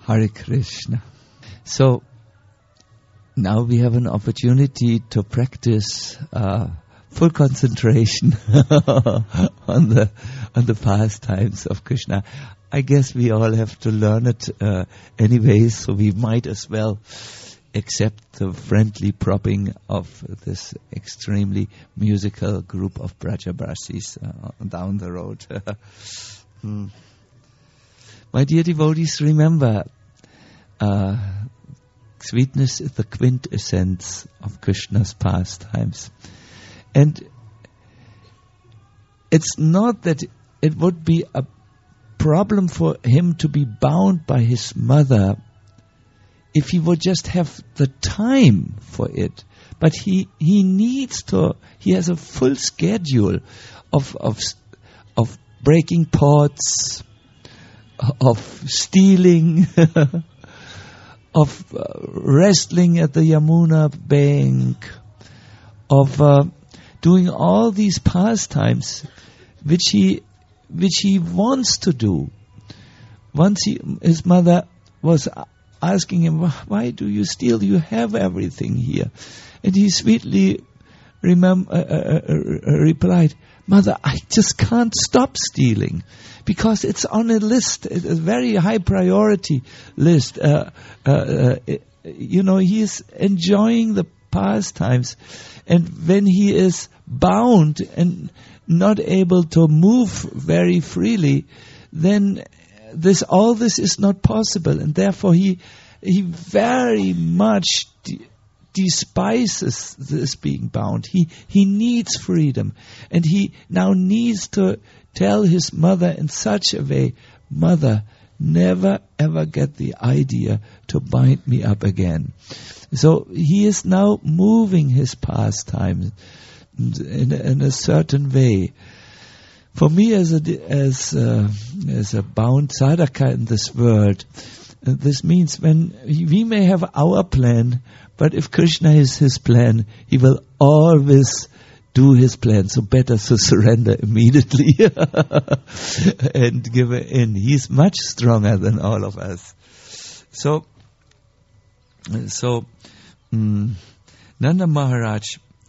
Hare Krishna. So now we have an opportunity to practice full concentration on the pastimes of Krishna. I guess we all have to learn it anyway, so we might as well accept the friendly propping of this extremely musical group of Brajabasis down the road. My dear devotees, remember, sweetness is the quintessence of Krishna's pastimes. And it's not that it would be a problem for him to be bound by his mother if he would just have the time for it. But he needs to, he has a full schedule of breaking pots, of stealing, of wrestling at the Yamuna bank, of doing all these pastimes which he wants to do. Once his mother was asking him, why do you steal? You have everything here. And he sweetly replied, Mother, I just can't stop stealing because it's on a list, a very high priority list. He is enjoying the pastimes. And when he is bound and not able to move very freely, then all this is not possible, and therefore he very much despises this being bound. He needs freedom, and he now needs to tell his mother in such a way, Mother, never ever get the idea to bind me up again. So he is now moving his pastime in a certain way. For me, as a bound sadhaka in this world, this means when we may have our plan, but if Krishna is his plan, he will always do his plan. So better to surrender immediately and give in. He's much stronger than all of us. So Nanda Maharaj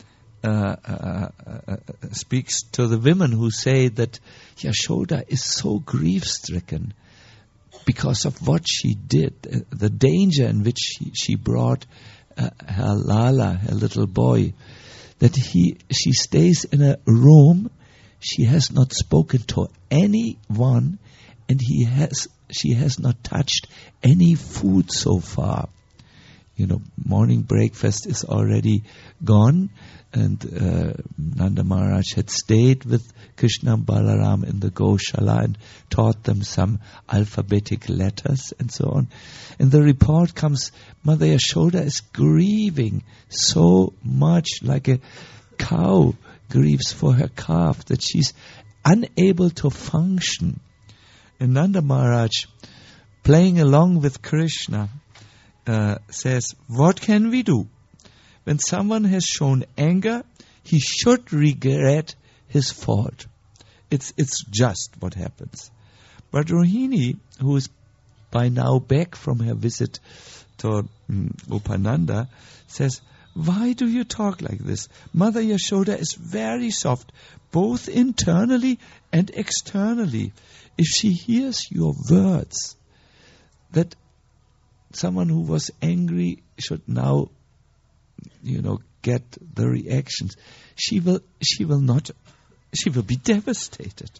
speaks to the women who say that Yashoda is so grief-stricken because of what she did, the danger in which she brought her Lala, her little boy, that she stays in a room. She has not spoken to anyone, and she has not touched any food so far. Morning breakfast is already gone, and Nanda Maharaj had stayed with Krishna and Balaram in the Goshala and taught them some alphabetic letters and so on. And the report comes, Mother Yashoda is grieving so much, like a cow grieves for her calf, that she's unable to function. And Nanda Maharaj, playing along with Krishna, says, what can we do? When someone has shown anger, he should regret his fault. It's just what happens. But Rohini, who is by now back from her visit to Upananda, says, why do you talk like this? Mother Yashoda is very soft, both internally and externally. If she hears your words, that someone who was angry should now, get the reactions, she will be devastated.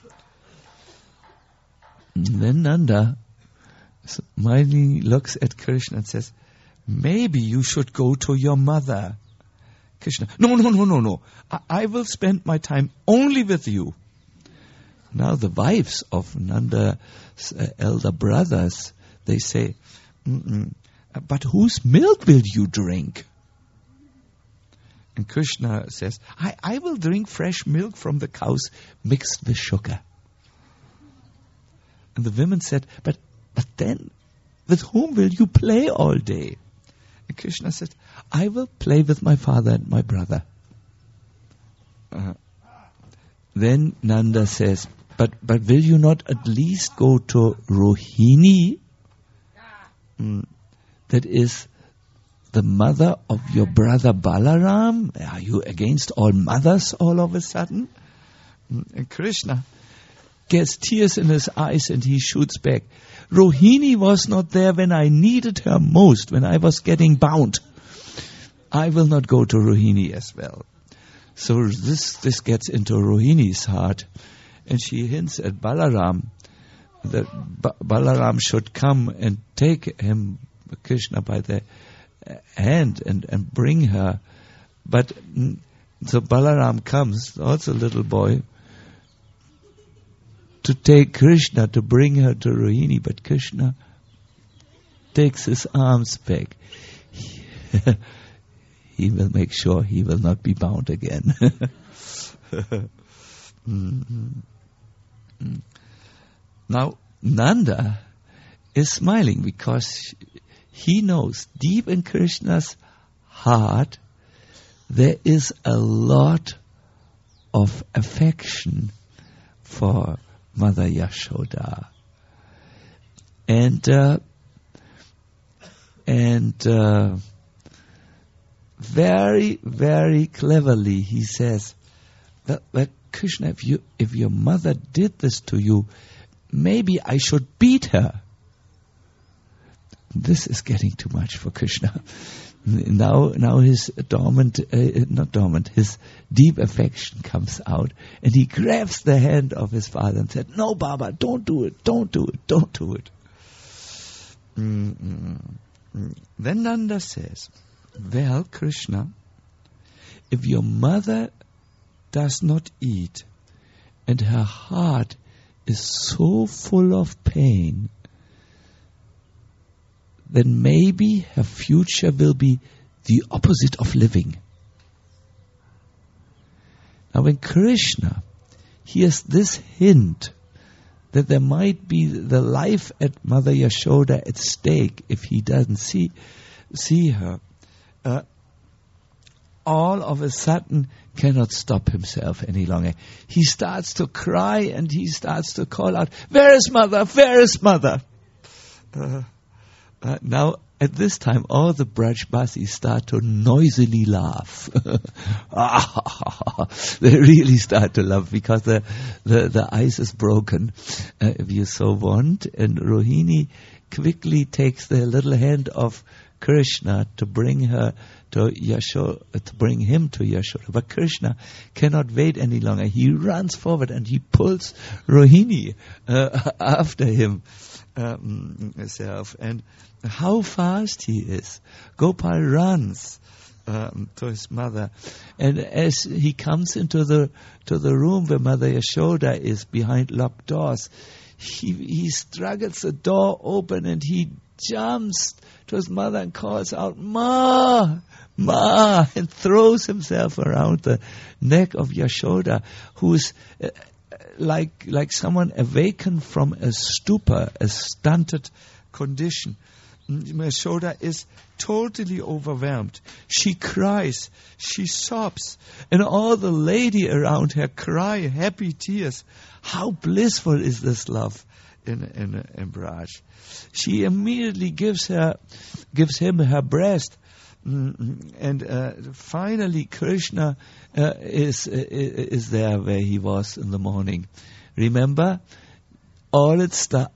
And then Nanda smilingly looks at Krishna and says, maybe you should go to your mother. Krishna, no. I will spend my time only with you. Now the wives of Nanda's elder brothers, they say, but whose milk will you drink? And Krishna says, I will drink fresh milk from the cows mixed with sugar. And the women said, but then with whom will you play all day? And Krishna said, I will play with my father and my brother. Then Nanda says, but will you not at least go to Rohini? that is the mother of your brother Balaram? Are you against all mothers all of a sudden? And Krishna gets tears in his eyes and he shoots back. Rohini was not there when I needed her most, when I was getting bound. I will not go to Rohini as well. So this gets into Rohini's heart, and she hints at Balaram that Balaram should come and take him, Krishna, by the hand and bring her. But so Balaram comes, also a little boy, to take Krishna, to bring her to Rohini, but Krishna takes his arms back. He will make sure he will not be bound again. Now, Nanda is smiling because he knows deep in Krishna's heart there is a lot of affection for Mother Yashoda. And very, very cleverly he says that Krishna, if your mother did this to you, maybe I should beat her. This is getting too much for Krishna. Now his his deep affection comes out, and he grabs the hand of his father and said, "No, Baba, don't do it, don't do it, don't do it." Then Nanda says, "Well, Krishna, if your mother does not eat, and her heart is so full of pain, then maybe her future will be the opposite of living." Now when Krishna hears this hint that there might be the life at Mother Yashoda at stake if he doesn't see her, all of a sudden cannot stop himself any longer. He starts to cry and he starts to call out, "Where is Mother? Where is Mother?" Now, at this time, all the Brajbasis start to noisily laugh. They really start to laugh because the ice is broken, if you so want. And Rohini quickly takes the little hand of Krishna to bring her to Yashoda, to bring him to Yashoda. But Krishna cannot wait any longer. He runs forward and he pulls Rohini after him. And how fast he is. Gopal runs to his mother, and as he comes into the room where Mother Yashoda is behind locked doors, he struggles the door open and he jumps to his mother and calls out, "Ma, Ma," and throws himself around the neck of Yashoda, who is like someone awakened from a stupor, a stunted condition. Yashoda is totally overwhelmed. She cries, she sobs, and all the lady around her cry happy tears. How blissful is this love in Braj. She immediately gives him her breast. And finally Krishna is there where he was in the morning. Remember, all this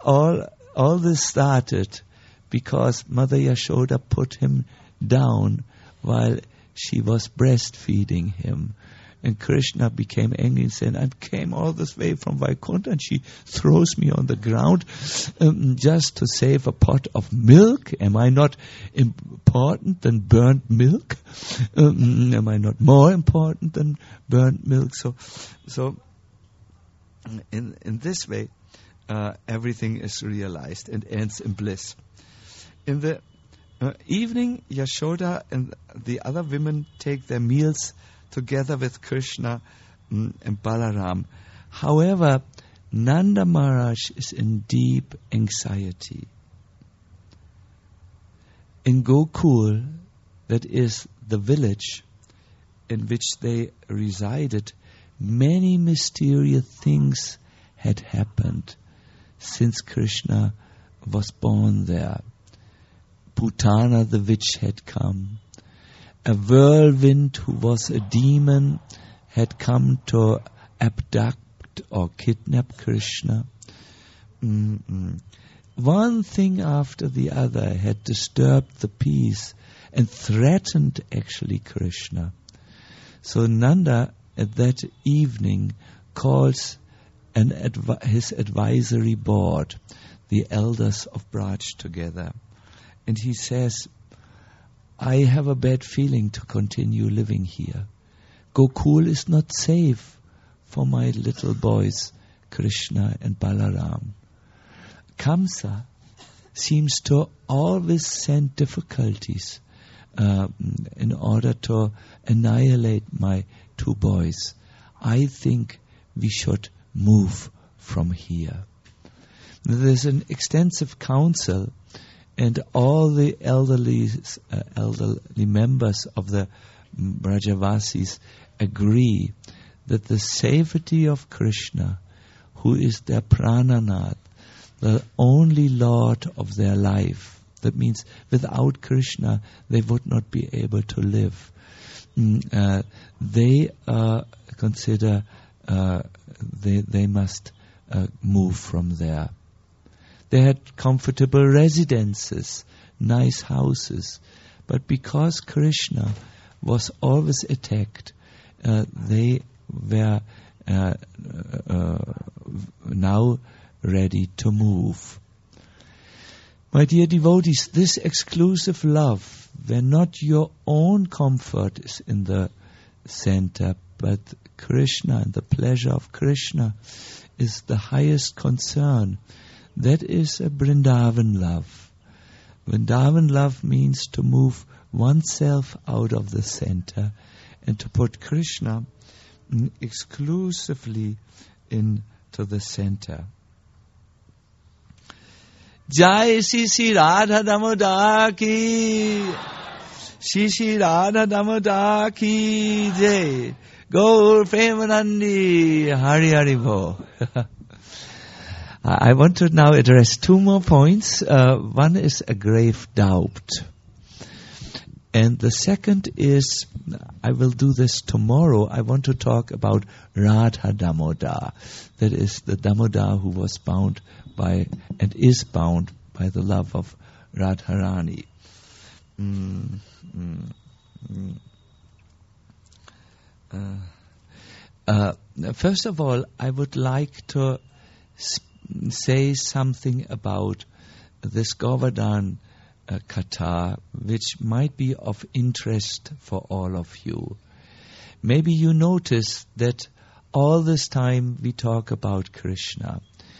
started because Mother Yashoda put him down while she was breastfeeding him. And Krishna became angry and said, "I came all this way from Vaikuntha," and she throws me on the ground just to save a pot of milk. Am I not important than burnt milk? Am I not more important than burnt milk? So in this way, everything is realized and ends in bliss. In the evening, Yashoda and the other women take their meals together with Krishna and Balaram. However, Nanda Maharaj is in deep anxiety. In Gokul, that is the village in which they resided, many mysterious things had happened since Krishna was born there. Putana the witch had come. A whirlwind who was a demon had come to abduct or kidnap Krishna. One thing after the other had disturbed the peace and threatened actually Krishna. So Nanda at that evening calls his advisory board, the elders of Braj, together. And he says, I have a bad feeling to continue living here. Gokul is not safe for my little boys, Krishna and Balaram. Kamsa seems to always send difficulties in order to annihilate my two boys. I think we should move from here. There's an extensive council, and all the elderly members of the Brajavasis agree that the safety of Krishna, who is their Prananath, the only Lord of their life, that means without Krishna they would not be able to live. They consider they must move from there. They had comfortable residences, nice houses, but because Krishna was always attacked, they were now ready to move. My dear devotees, this exclusive love, where not your own comfort is in the center, but Krishna and the pleasure of Krishna is the highest concern. That is a Vrindavan love. Vrindavan love means to move oneself out of the center and to put Krishna exclusively into the center. Jai Shri Radha Damodar ki, Shri Radha Damodar ki Jai, Gaur Premanandi, Hari Hari Bo. I want to now address two more points. One is a grave doubt. And the second is, I will do this tomorrow, I want to talk about Radha Damodar. That is the Damodar who was bound by and is bound by the love of Radharani. First of all, I would like to say something about this Govardhan Katha, which might be of interest for all of you. Maybe you notice that all this time we talk about Krishna.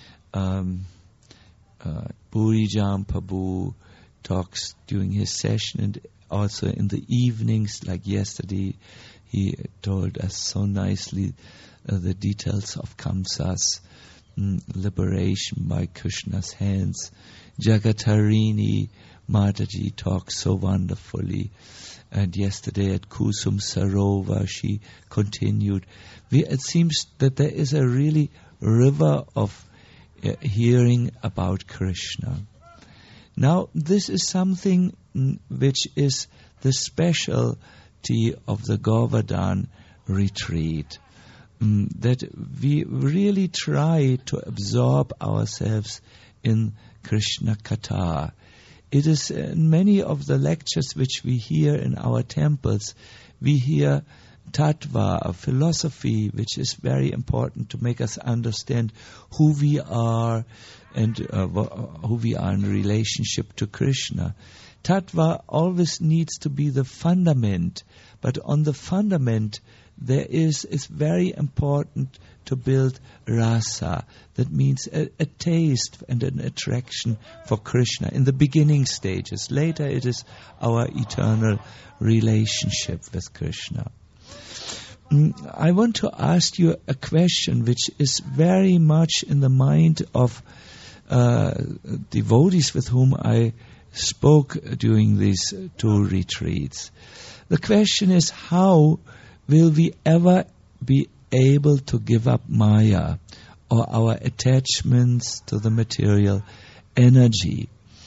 Purijam Prabhu talks during his session, and also in the evenings, like yesterday, he told us so nicely the details of Kamsa's liberation by Krishna's hands. Jagatarini Mataji talks so wonderfully, and yesterday at Kusum Sarovar she continued. It seems that there is a really river of hearing about Krishna. Now, this is something which is the specialty of the Govardhan retreat. That we really try to absorb ourselves in Krishna Katha. It is in many of the lectures which we hear in our temples, we hear tattva, a philosophy which is very important to make us understand who we are and who we are in relationship to Krishna. Tattva always needs to be the fundament, but on the fundament it's very important to build rasa. That means a taste and an attraction for Krishna in the beginning stages. Later it is our eternal relationship with Krishna. I want to ask you a question which is very much in the mind of devotees with whom I spoke during these two retreats. The question is, how will we ever be able to give up Maya or our attachments to the material energy?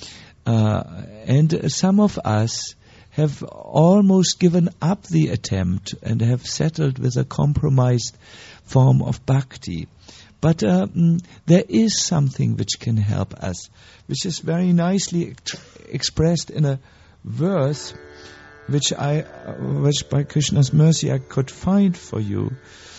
And some of us have almost given up the attempt and have settled with a compromised form of bhakti. But there is something which can help us, which is very nicely expressed in a verse which by Krishna's mercy I could find for you.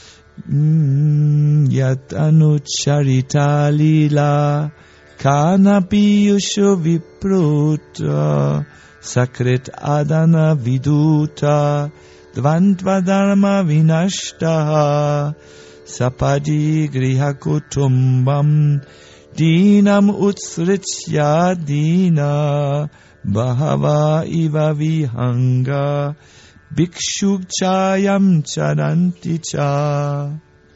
Yatanu charita lila kanapi yusho vipruta sakrit adana viduta dvantva dharma vinashtaha sapadi griha kutumbam dinam utsritya dina bahava iva vihanga bhikshu chayam charanti cha.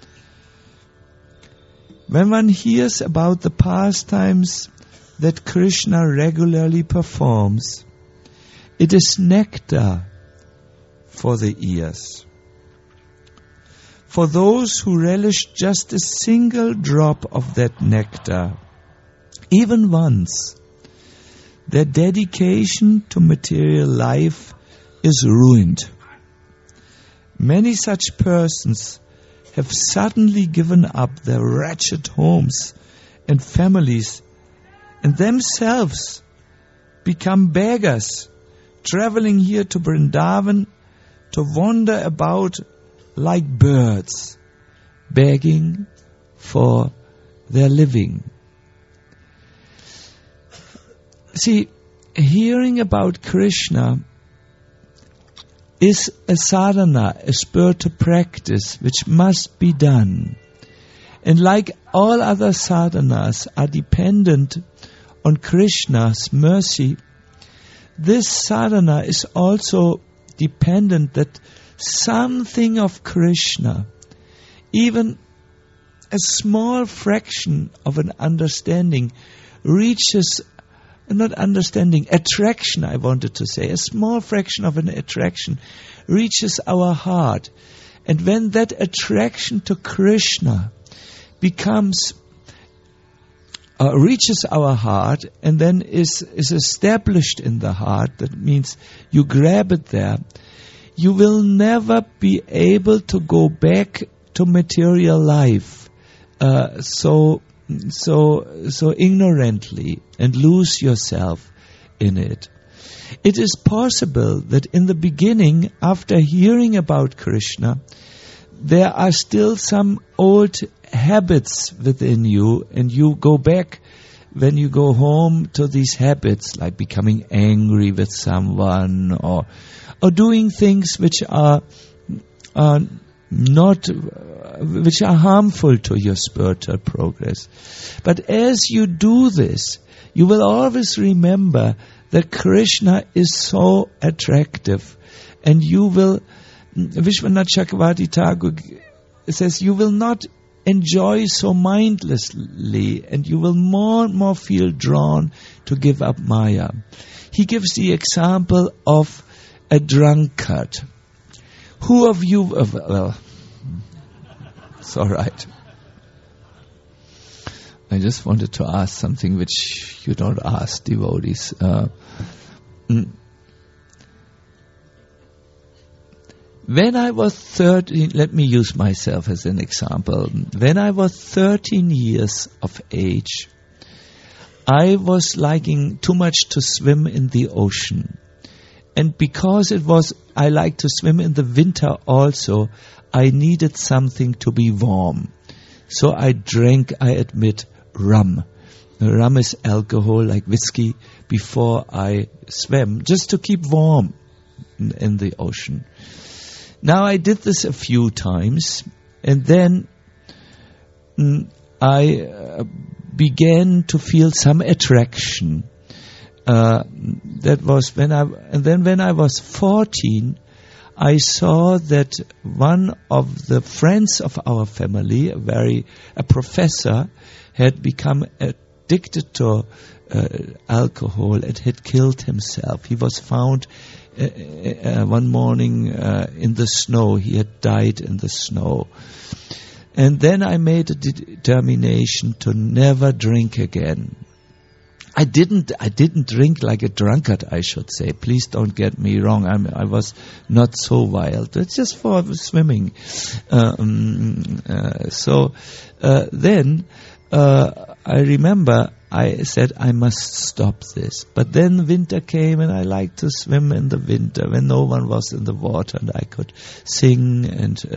When one hears about the pastimes that Krishna regularly performs, it is nectar for the ears. For those who relish just a single drop of that nectar, even once, their dedication to material life is ruined. Many such persons have suddenly given up their wretched homes and families and themselves become beggars, traveling here to Vrindavan to wander about like birds, begging for their living. See, hearing about Krishna is a sadhana, a spiritual practice which must be done. And like all other sadhanas are dependent on Krishna's mercy, this sadhana is also dependent that something of Krishna, even a small fraction of an understanding, reaches, not understanding, attraction I wanted to say, a small fraction of an attraction reaches our heart. And when that attraction to Krishna reaches our heart and then is established in the heart, that means you grab it there, you will never be able to go back to material life so ignorantly and lose yourself in it. It is possible that in the beginning, after hearing about Krishna, there are still some old habits within you, and you go back when you go home to these habits, like becoming angry with someone or doing things which are harmful to your spiritual progress. But as you do this, you will always remember that Krishna is so attractive, and you will, Vishwanath Chakravarti Thakur says, you will not enjoy so mindlessly, and you will more and more feel drawn to give up Maya. He gives the example of a drunkard. Who of you, well, it's all right. I just wanted to ask something which you don't ask devotees. When I was 13, let me use myself as an example. When I was 13 years of age, I was liking too much to swim in the ocean. And because I like to swim in the winter also, I needed something to be warm. So I drank, I admit, rum. Rum is alcohol, like whiskey, before I swam, just to keep warm in the ocean. Now I did this a few times, and then I began to feel some attraction. That was when I was 14, I saw that one of the friends of our family, a professor, had become addicted to alcohol and had killed himself. He was found one morning in the snow. He had died in the snow. And then I made a determination to never drink again. I didn't drink like a drunkard, I should say. Please don't get me wrong. I was not so wild. It's just for swimming. Then I remember I said I must stop this. But then winter came and I liked to swim in the winter when no one was in the water and I could sing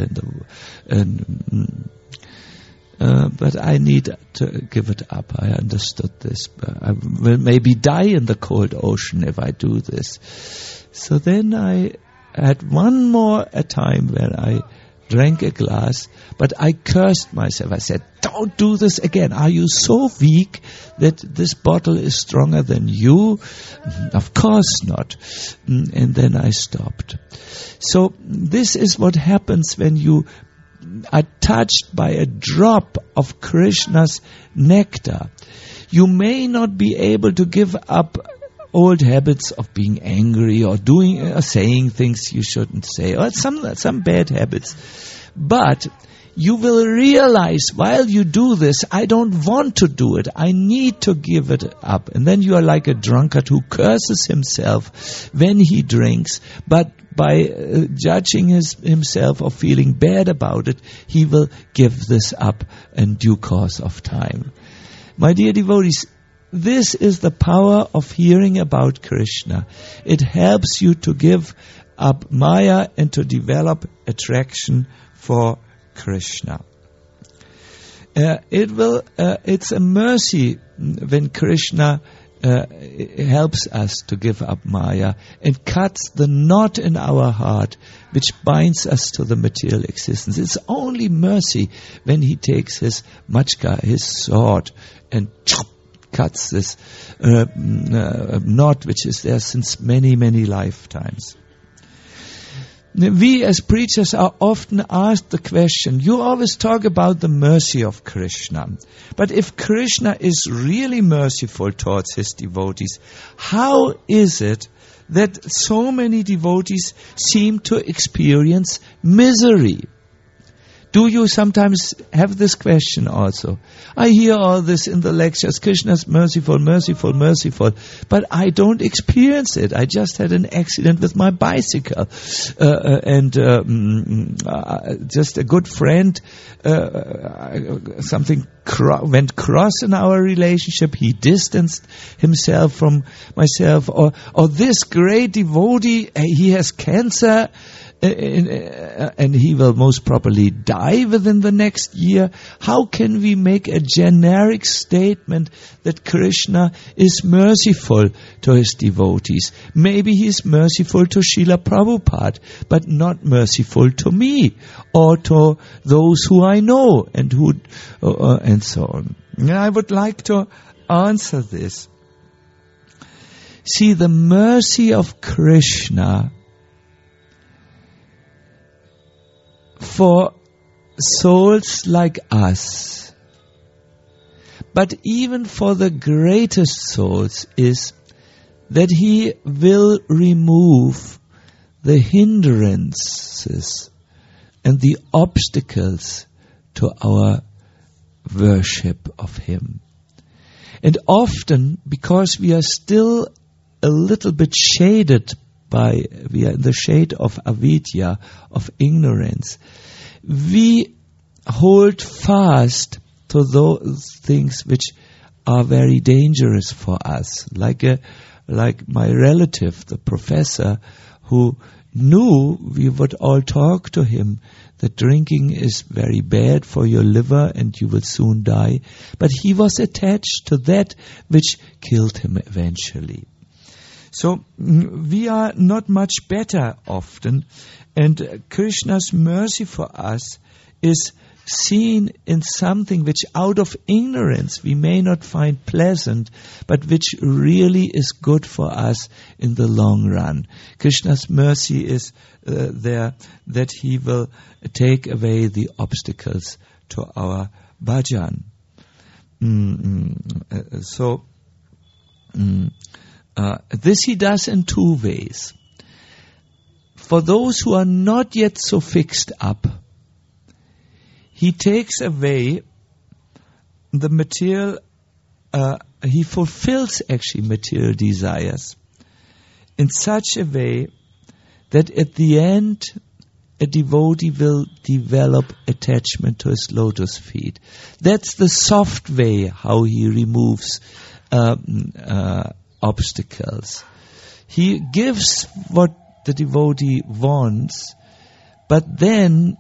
but I need to give it up. I understood this. I will maybe die in the cold ocean if I do this. So then I had one more time when I drank a glass, but I cursed myself. I said, don't do this again. Are you so weak that this bottle is stronger than you? Of course not. And then I stopped. So this is what happens when you are touched by a drop of Krishna's nectar. You may not be able to give up old habits of being angry or doing or saying things you shouldn't say, or some bad habits. But you will realize while you do this, I don't want to do it. I need to give it up. And then you are like a drunkard who curses himself when he drinks, but by judging himself or feeling bad about it, he will give this up in due course of time. My dear devotees, this is the power of hearing about Krishna. It helps you to give up Maya and to develop attraction for Krishna. It's a mercy when Krishna helps us to give up Maya and cuts the knot in our heart which binds us to the material existence. It's only mercy when he takes his machka, his sword, and cuts this knot which is there since many, many lifetimes. We as preachers are often asked the question, you always talk about the mercy of Krishna. But if Krishna is really merciful towards his devotees, how is it that so many devotees seem to experience misery? Do you sometimes have this question also? I hear all this in the lectures. Krishna is merciful, merciful, merciful. But I don't experience it. I just had an accident with my bicycle. Just a good friend, something went cross in our relationship. He distanced himself from myself. Or this great devotee, he has cancer. And he will most probably die within the next year. How can we make a generic statement that Krishna is merciful to his devotees? Maybe he is merciful to Srila Prabhupada, but not merciful to me or to those who I know and and so on. And I would like to answer this. See, the mercy of Krishna for souls like us, but even for the greatest souls, is that he will remove the hindrances and the obstacles to our worship of him. And often, because we are still a little bit shaded we are in the shade of avidya, of ignorance, we hold fast to those things which are very dangerous for us. Like my relative, the professor, who knew we would all talk to him that drinking is very bad for your liver and you will soon die. But he was attached to that which killed him eventually. So we are not much better often, and Krishna's mercy for us is seen in something which out of ignorance we may not find pleasant, but which really is good for us in the long run. Krishna's mercy is there that he will take away the obstacles to our bhajan. This he does in two ways. For those who are not yet so fixed up, he takes away the material he fulfills actually material desires in such a way that at the end a devotee will develop attachment to his lotus feet. That's the soft way how he removes obstacles. He gives what the devotee wants, but then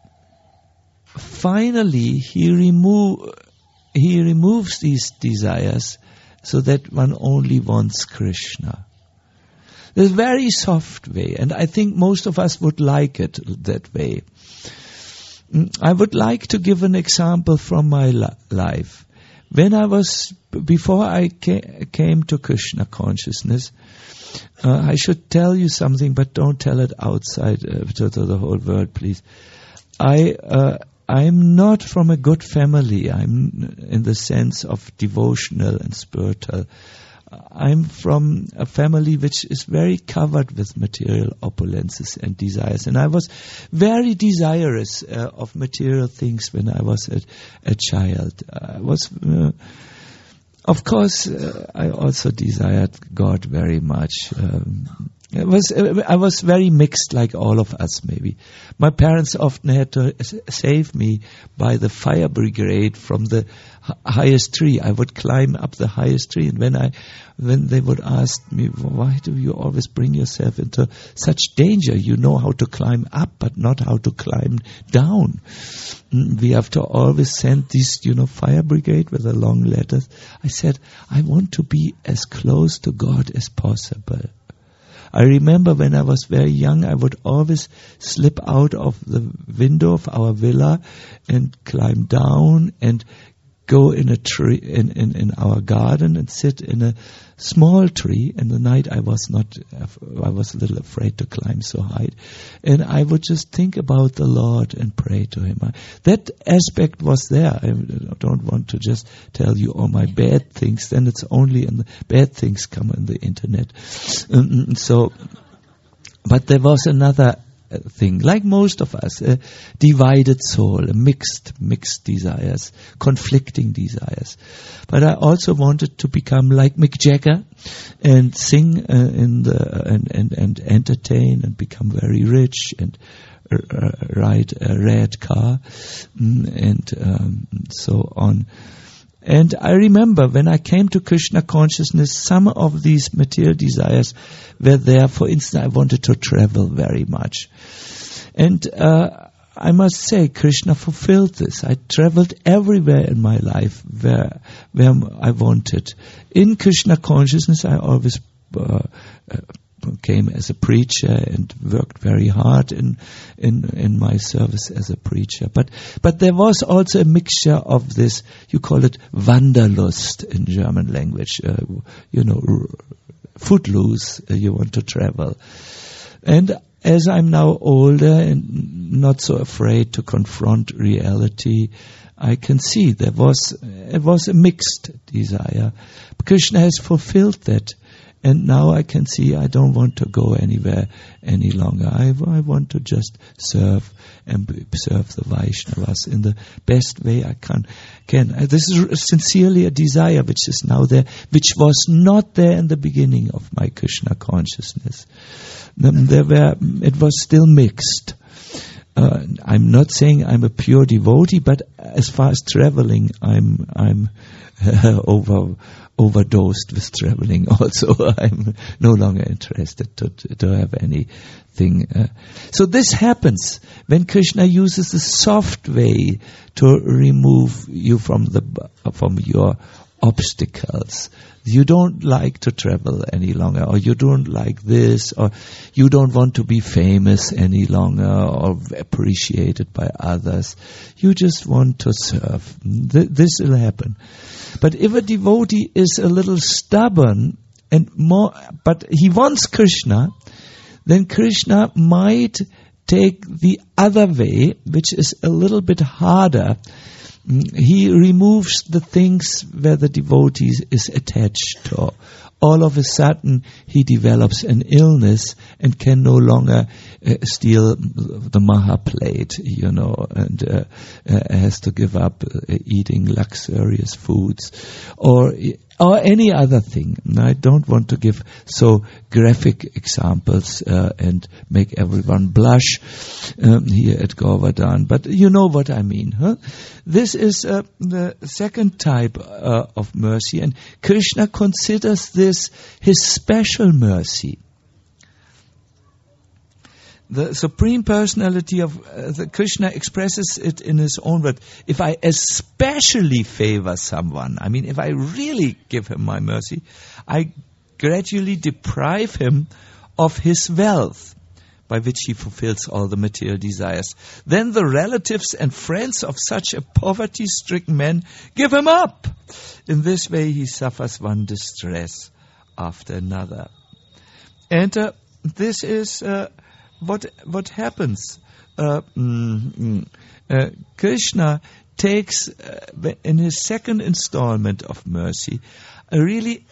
finally he removes these desires so that one only wants Krishna. There's a very soft way, and I think most of us would like it that way. I would like to give an example from my life. Before I came to Krishna consciousness, I should tell you something, but don't tell it outside to the whole world, please. I'm not from a good family. I'm in the sense of devotional and spiritual. I'm from a family which is very covered with material opulences and desires. And I was very desirous of material things when I was a child. Of course, I also desired God very much. I was very mixed, like all of us, maybe. My parents often had to save me by the fire brigade from the highest tree. I would climb up the highest tree, and when they would ask me, why do you always bring yourself into such danger? You know how to climb up, but not how to climb down. We have to always send these, fire brigade with the long letters. I said, I want to be as close to God as possible. I remember when I was very young, I would always slip out of the window of our villa and climb down and go in a tree in our garden and sit in a small tree. In the night I was a little afraid to climb so high. And I would just think about the Lord and pray to Him. That aspect was there. I don't want to just tell you all my bad things. Then it's only bad things come on the internet. But there was another thing, like most of us, a divided soul, a mixed desires, conflicting desires. But I also wanted to become like Mick Jagger and sing and entertain and become very rich and ride a red car and so on. And I remember when I came to Krishna consciousness, some of these material desires were there. For instance, I wanted to travel very much. And I must say, Krishna fulfilled this. I traveled everywhere in my life where I wanted. In Krishna consciousness, I always came as a preacher and worked very hard in my service as a preacher. But there was also a mixture of this, you call it Wanderlust in German language, footloose, you want to travel. And as I'm now older and not so afraid to confront reality, I can see it was a mixed desire. Krishna has fulfilled that. And now I can see I don't want to go anywhere any longer. I want to just serve and serve the Vaishnavas in the best way I can. This is sincerely a desire which is now there, which was not there in the beginning of my Krishna consciousness. It was still mixed. I'm not saying I'm a pure devotee, but as far as traveling, I'm overdosed with traveling also. I'm no longer interested to have anything. So this happens when Krishna uses the soft way to remove you from your obstacles. You don't like to travel any longer, or you don't like this, or you don't want to be famous any longer or appreciated by others. You just want to serve. This will happen. But if a devotee is a little stubborn but he wants Krishna, then Krishna might take the other way, which is a little bit harder. He removes the things where the devotee is attached to, all of a sudden he develops an illness and can no longer steal the Maha plate, and has to give up eating luxurious foods or any other thing. And I don't want to give so graphic examples and make everyone blush here at Govardhan, but you know what I mean, huh? This is the second type of mercy, and Krishna considers this his special mercy. The Supreme Personality of the Krishna expresses it in his own word. If I especially favor someone, I mean, if I really give him my mercy, I gradually deprive him of his wealth, by which he fulfills all the material desires. Then the relatives and friends of such a poverty-stricken man give him up. In this way he suffers one distress after another. And this is what happens. Krishna takes in his second installment of mercy really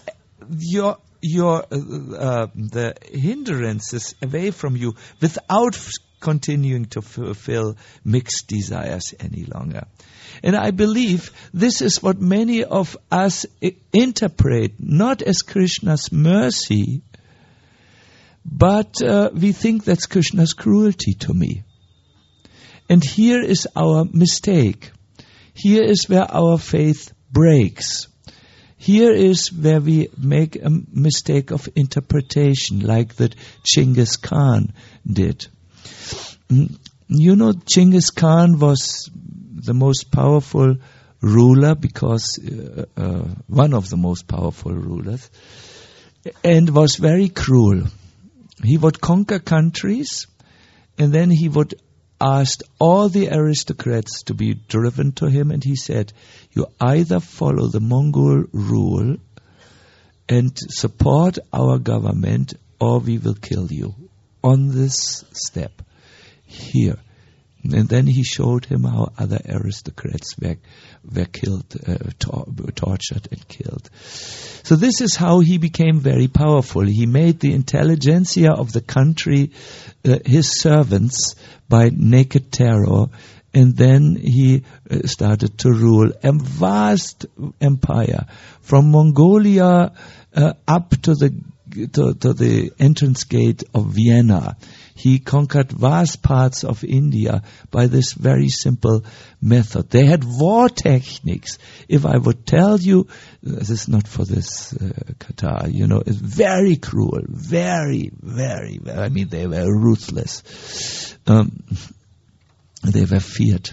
the hindrances away from you without continuing to fulfill mixed desires any longer. And I believe this is what many of us interpret not as Krishna's mercy, but we think that's Krishna's cruelty to me. And here is our mistake. Here is where our faith breaks. Here is where we make a mistake of interpretation, like that Genghis Khan did. You know, Genghis Khan was the most powerful ruler because one of the most powerful rulers, and was very cruel. He would conquer countries, and then he would ask all the aristocrats to be driven to him, and he said, you either follow the Mongol rule and support our government, or we will kill you on this step here. And then he showed him how other aristocrats were killed, tortured and killed. So this is how he became very powerful. He made the intelligentsia of the country his servants by naked terror, and then he started to rule a vast empire from Mongolia up to the entrance gate of Vienna. He conquered vast parts of India by this very simple method. They had war techniques. If I would tell you, this is not for this Qatar, it's very cruel, very, very, I mean, they were ruthless. They were feared.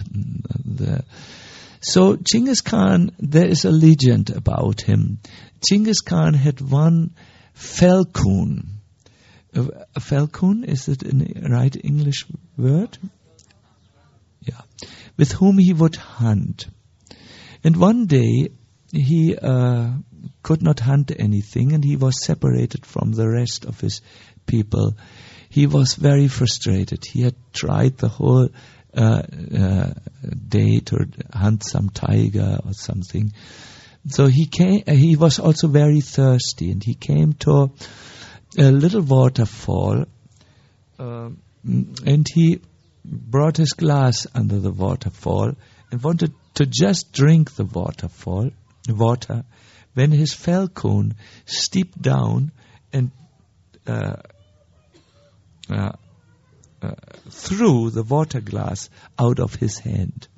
So Genghis Khan, there is a legend about him. Genghis Khan had one falcon. A falcon, is it a right English word? Yeah. With whom he would hunt. And one day he could not hunt anything, and he was separated from the rest of his people. He was very frustrated. He had tried the whole day to hunt some tiger or something. So he was also very thirsty, and he came to a little waterfall, and he brought his glass under the waterfall and wanted to just drink the water, when his falcon stepped down and threw the water glass out of his hand.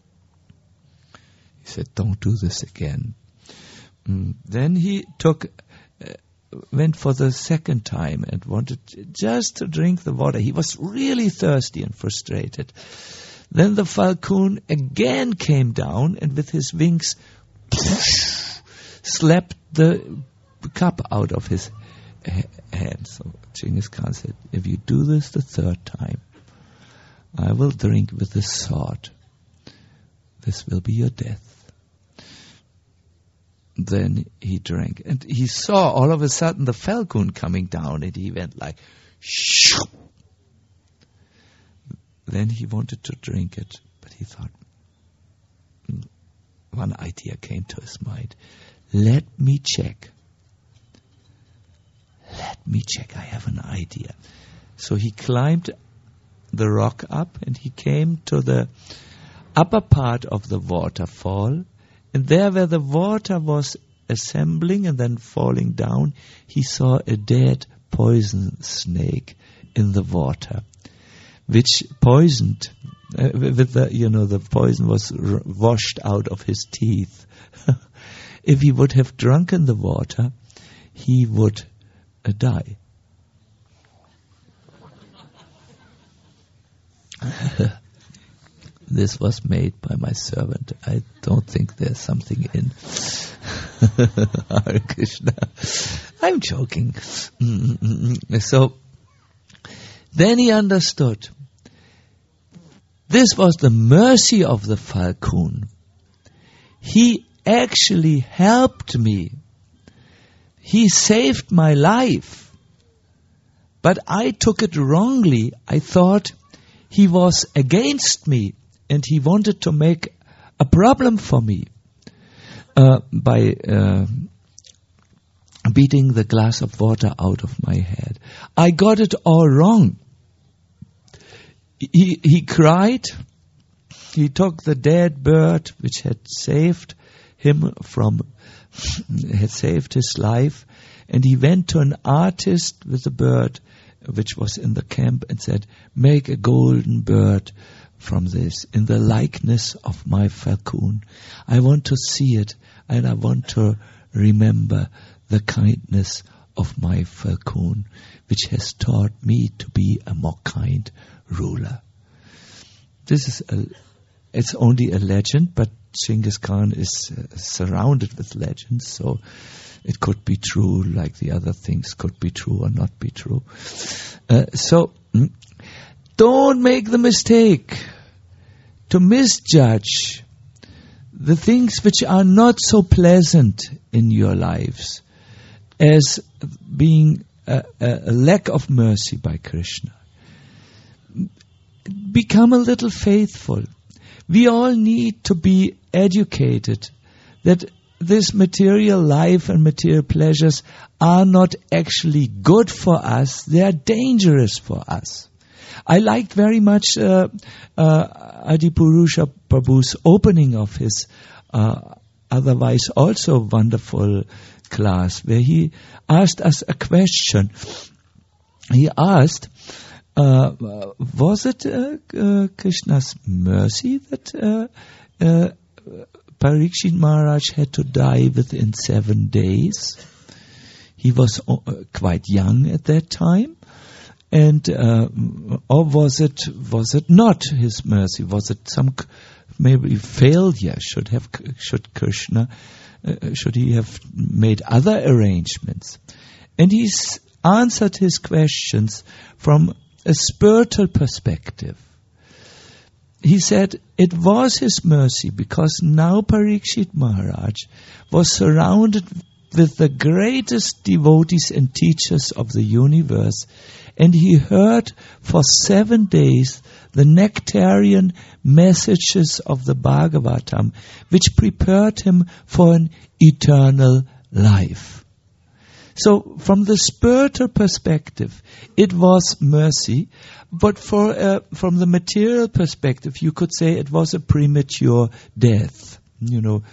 He said, "Don't do this again." Then he went for the second time and wanted just to drink the water. He was really thirsty and frustrated. Then the falcon again came down and with his wings slapped the cup out of his hand. So Genghis Khan said, "If you do this the third time, I will drink with the sword. This will be your death." Then he drank, and he saw all of a sudden the falcon coming down, and he went like, shoo. Then he wanted to drink it, but he thought, one idea came to his mind. Let me check me check, I have an idea. So he climbed the rock up and he came to the upper part of the waterfall. And there where the water was assembling and then falling down, he saw a dead poison snake in the water, which poisoned, with the, the poison was washed out of his teeth. If he would have drunken the water, he would die. This was made by my servant. I don't think there's something in. Hare Krishna. I'm joking. So, then he understood. This was the mercy of the falcon. He actually helped me. He saved my life. But I took it wrongly. I thought he was against me and he wanted to make a problem for me by beating the glass of water out of my head. I got it all wrong. He cried. He took the dead bird which had saved him had saved his life, and he went to an artist with the bird which was in the camp and said, make a golden bird from this in the likeness of my falcon. I want to see it and I want to remember the kindness of my falcon, which has taught me to be a more kind ruler. This is it's only a legend, but Genghis Khan is surrounded with legends, so it could be true like the other things could be true or not be true. So, don't make the mistake to misjudge the things which are not so pleasant in your lives as being a lack of mercy by Krishna. Become a little faithful. We all need to be educated that this material life and material pleasures are not actually good for us. They are dangerous for us. I liked very much Adipurusha Prabhu's opening of his otherwise also wonderful class, where he asked us a question. He asked, was it Krishna's mercy that Parikshit Maharaj had to die within 7 days? He was quite young at that time. And or was it not his mercy? Was it some maybe failure? Should he have made other arrangements? And he's answered his questions from a spiritual perspective. He said it was his mercy because now Parikshit Maharaj was surrounded with the greatest devotees and teachers of the universe, and he heard for 7 days the nectarian messages of the Bhagavatam, which prepared him for an eternal life. So, from the spiritual perspective, it was mercy, but from the material perspective, you could say it was a premature death. No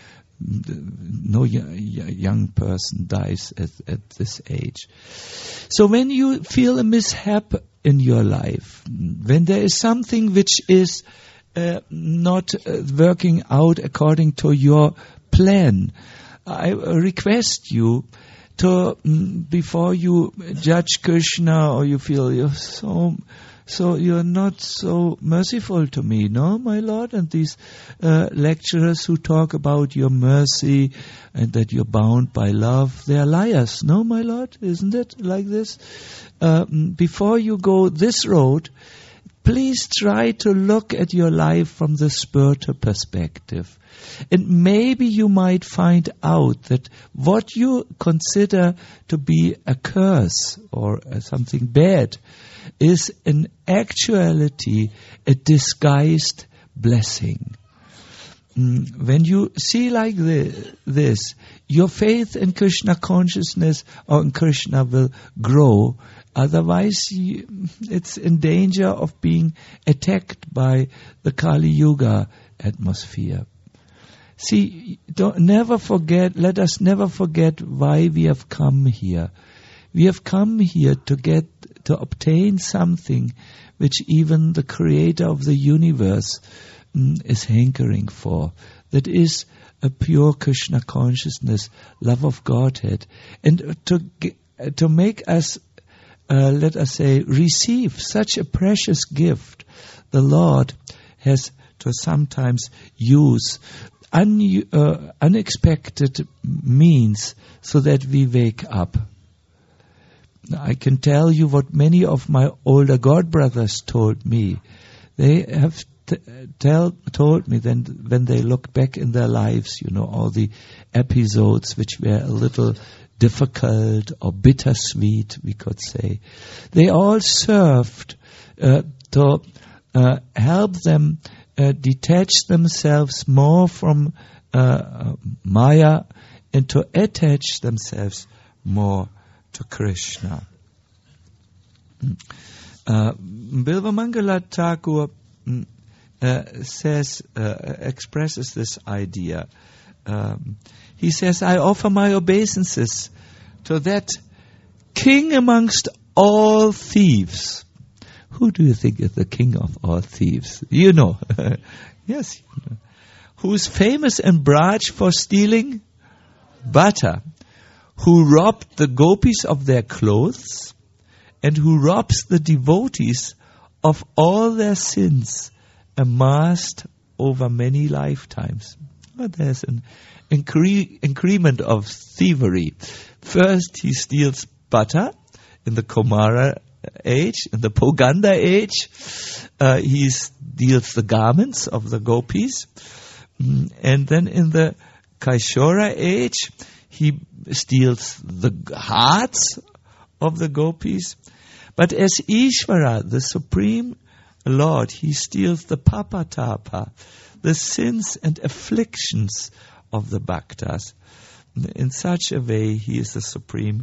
young person dies at this age. So when you feel a mishap in your life, when there is something which is not working out according to your plan, I request you to, before you judge Krishna or you feel you're so you're not so merciful to me, no, my Lord? And these lecturers who talk about your mercy and that you're bound by love, they are liars. No, my Lord? Isn't it like this? Before you go this road, please try to look at your life from the spiritual perspective. And maybe you might find out that what you consider to be a curse or something bad is in actuality a disguised blessing. when you see like this, your faith in Krishna consciousness or in Krishna will grow. Otherwise, it's in danger of being attacked by the Kali Yuga atmosphere. See, let us never forget why we have come here. We have come here to obtain something which even the creator of the universe is hankering for. That is a pure Krishna consciousness, love of Godhead. And to make us, let us say, receive such a precious gift, the Lord has to sometimes use unexpected means so that we wake up. I can tell you what many of my older God brothers told me. They have told me then when they look back in their lives, all the episodes which were a little difficult or bittersweet, we could say. They all served to help them detach themselves more from Maya and to attach themselves more to Krishna. Bilvamangala Thakur expresses this idea. He says, I offer my obeisances to that king amongst all thieves. Who do you think is the king of all thieves? You know. Yes. You know. Who is famous in Braj for stealing butter. Who robbed the gopis of their clothes. And who robs the devotees of all their sins amassed over many lifetimes. But there's an increment of thievery. First, he steals butter in the Kumara age, in the Poganda age. He steals the garments of the gopis. And then in the Kaishora age, he steals the hearts of the gopis. But as Ishvara, the Supreme Lord, he steals the papatapa, the sins and afflictions of the bhaktas. In such a way, he is the supreme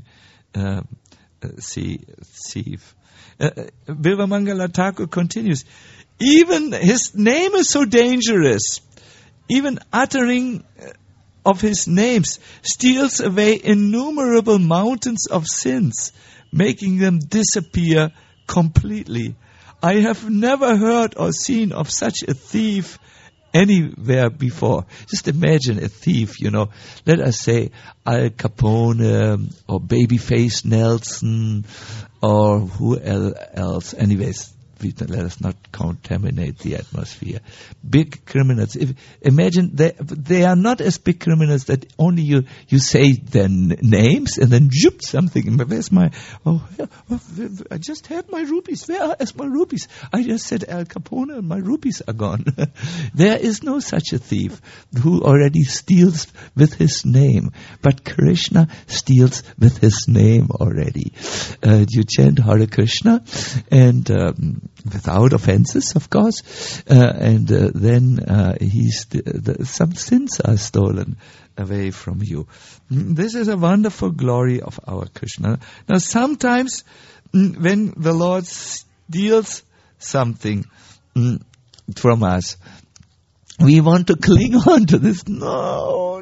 thief. Bilvamangala Thakur continues, even his name is so dangerous, even uttering of his names steals away innumerable mountains of sins, making them disappear completely. I have never heard or seen of such a thief anywhere before. Just imagine a thief, let us say Al Capone or Babyface Nelson or who else. Anyways, let us not contaminate the atmosphere. Big criminals. Imagine they are not as big criminals that only you say their names and then zoop something. Where's my? I just had my rupees. Where is my rupees? I just said Al Capone and my rupees are gone. There is no such a thief who already steals with his name, but Krishna steals with his name already. You chant Hare Krishna and without offenses, of course, and then some sins are stolen away from you. This is a wonderful glory of our Krishna. Now, sometimes when the Lord steals something from us, we want to cling on to this. No.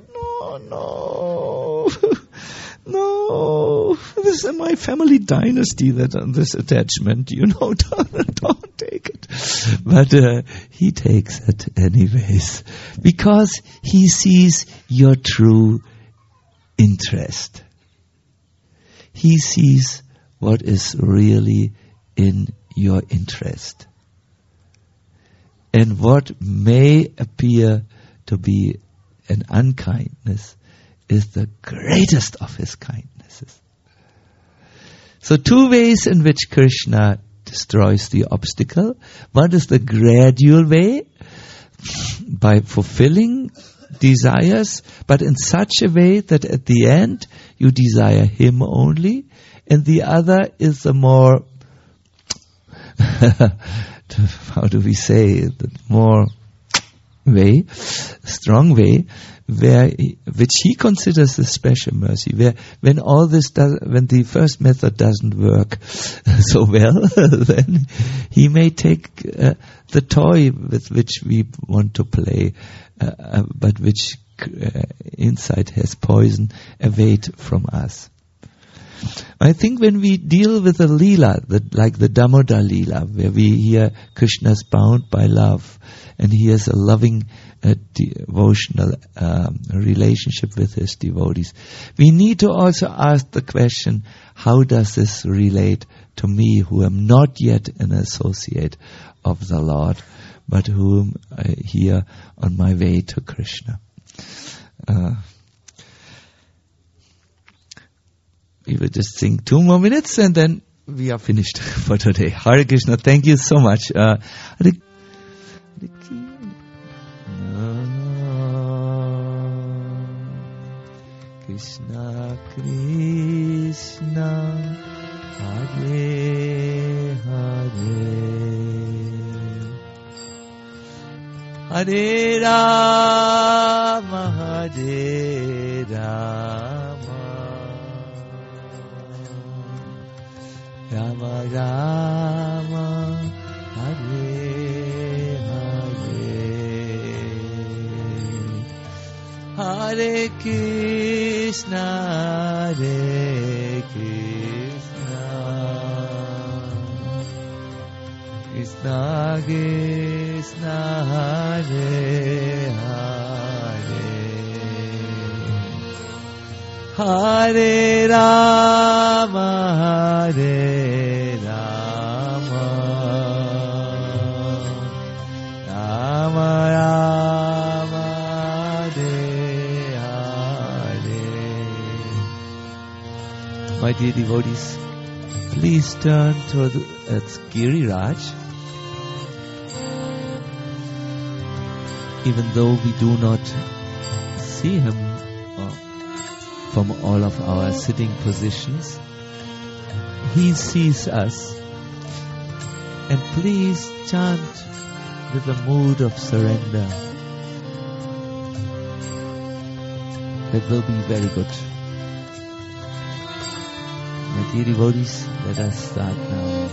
No, this is my family dynasty, this attachment, don't take it. But he takes it anyways, because he sees your true interest. He sees what is really in your interest. And what may appear to be an unkindness is the greatest of his kindnesses. So 2 ways in which Krishna destroys the obstacle. One is the gradual way, by fulfilling desires, but in such a way that at the end you desire him only. And the other is the more, how do we say, the more way, strong way, which he considers a special mercy. When the first method doesn't work so well, then he may take the toy with which we want to play, but which inside has poison, away from us. I think when we deal with a Leela, like the Damodar Leela, where we hear Krishna's bound by love, and he has a loving devotional relationship with his devotees, we need to also ask the question, how does this relate to me, who am not yet an associate of the Lord, but whom I hear on my way to Krishna? We will just sing 2 more minutes and then we are finished for today. Hare Krishna, thank you so much. Krishna Krishna Hare Hare Hare Rama Hare Rama Rama Rama Hare Hare Hare Krishna Hare Krishna Krishna Krishna Hare Hare Hare Rama Hare Rama Rama Rama Hare Hare. My dear devotees, please turn toward Giriraj. Even though we do not see him from all of our sitting positions, he sees us. And please chant with a mood of surrender. That will be very good. My dear devotees, let us start now.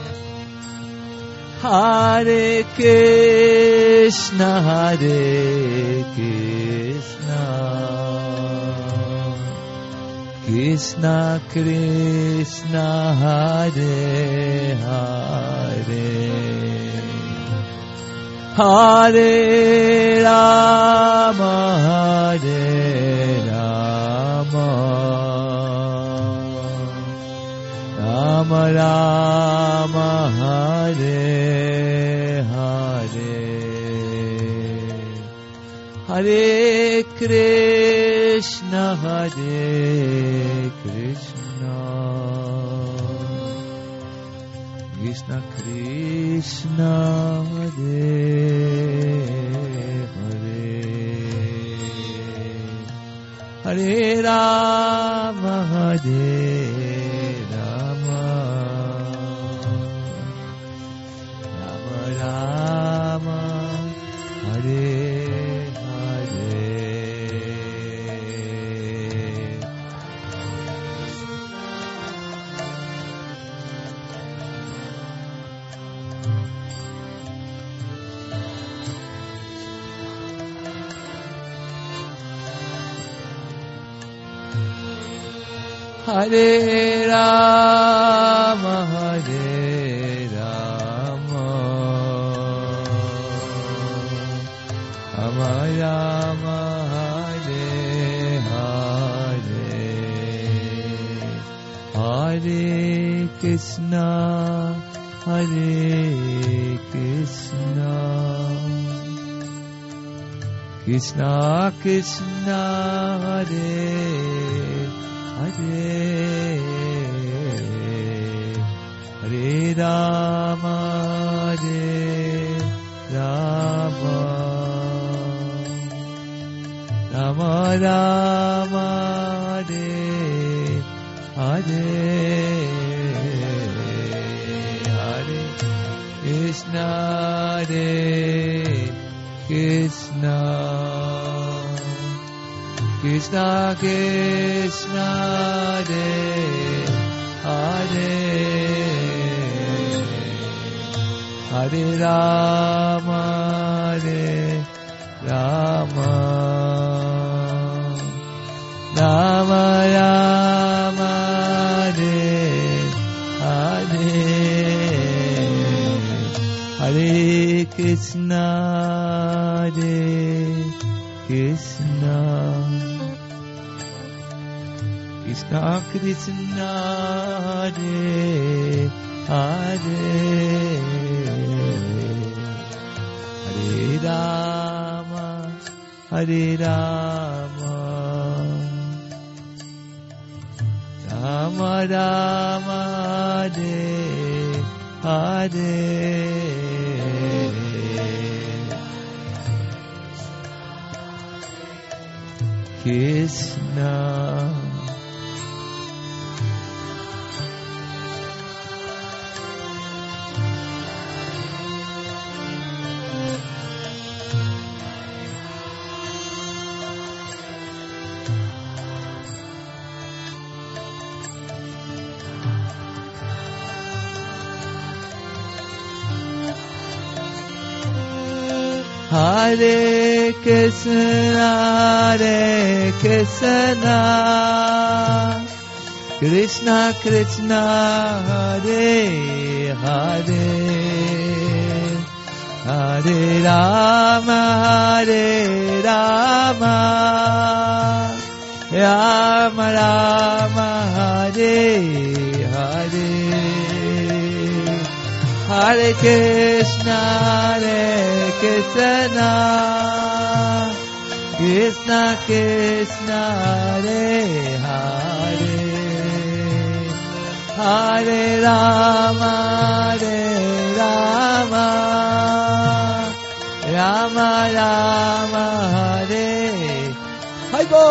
Hare Krishna, Hare Krishna, Krishna Krishna, Hare Hare, Hare Rama, Hare Rama, Rama Rama, Hare Hare, Hare Krishna, Hare Krishna, Krishna Krishna, Hare Hare, Hare Rama, Hare Rama, Rama Rama, Hare Hare. Hare Rama, Hare Rama, Rama Rama, Hare Hare, Hare Krishna, Hare Krishna, Krishna Krishna, Hare Hare, Hare Rama, Hare Rama, Rama Rama, Hare Hare, Hare Krishna, Hare Krishna, Krishna Krishna, Hare Hare, Hare Rama, Rama Rama Rama, Hare Hare Krishna, Hare Krishna, Krishna Krishna, Hare Hare, Hare Rama, Hare Rama, Rama Rama, Hare Krishna. Hare Krishna, Hare Krishna, Krishna Krishna, Hare Hare, Hare Rama, Hare Rama, Rama Rama, Hare Hare, Hare Krishna, Hare Krishna, Krishna Krishna, Hare Hare, Hare Rama, Hare Rama, Rama Rama, Hare Hare,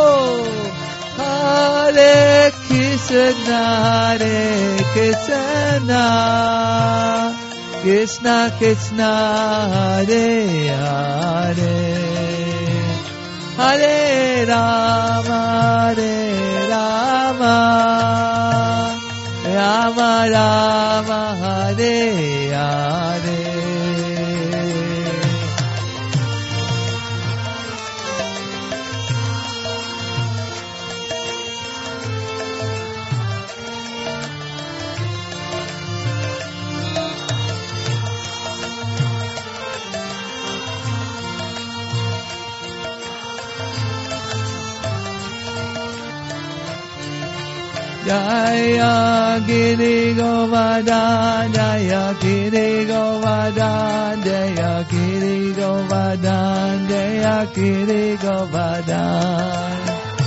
Hare Krishna, Hare Krishna, Krishna Krishna, Hare Hare, Hare Rama, Hare Rama, Rama Rama, Hare Hare. Jaya Giri Govardhan, Jaya Giri Govardhan, Jaya Giri Govardhan, Jaya Giri Govardhan.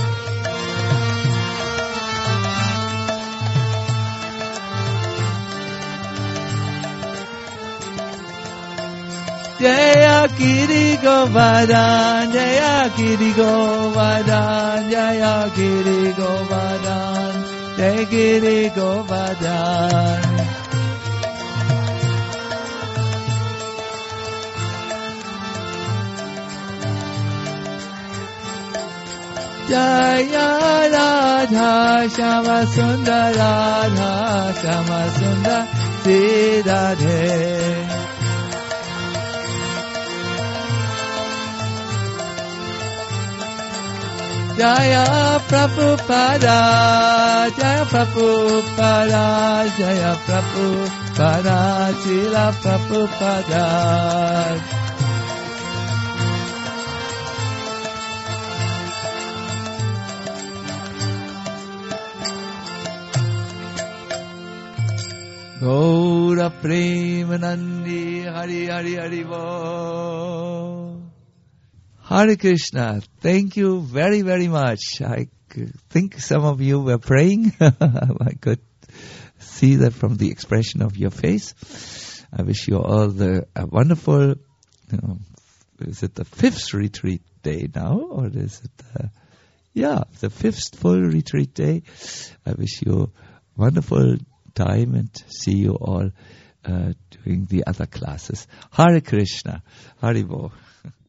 Jaya Giri Govardhan, Jaya Giri Govardhan, Jaya Giri Govardhan, Jaya Giri Govardhan. Jaya Radha Shama Sundar, Radha Shama Sundar, Sri Radhe. Jaya Prabhupada, Jaya Prabhupada, Jaya Prabhupada, Srila Prabhupada. Gaura Premanandi, Hari Hari Hari Bo. Hare Krishna, thank you very, very much. I think some of you were praying. I could see that from the expression of your face. I wish you all a wonderful, is it the 5th retreat day now? Or is it, the 5th full retreat day. I wish you a wonderful time and see you all during the other classes. Hare Krishna, Hare Bo.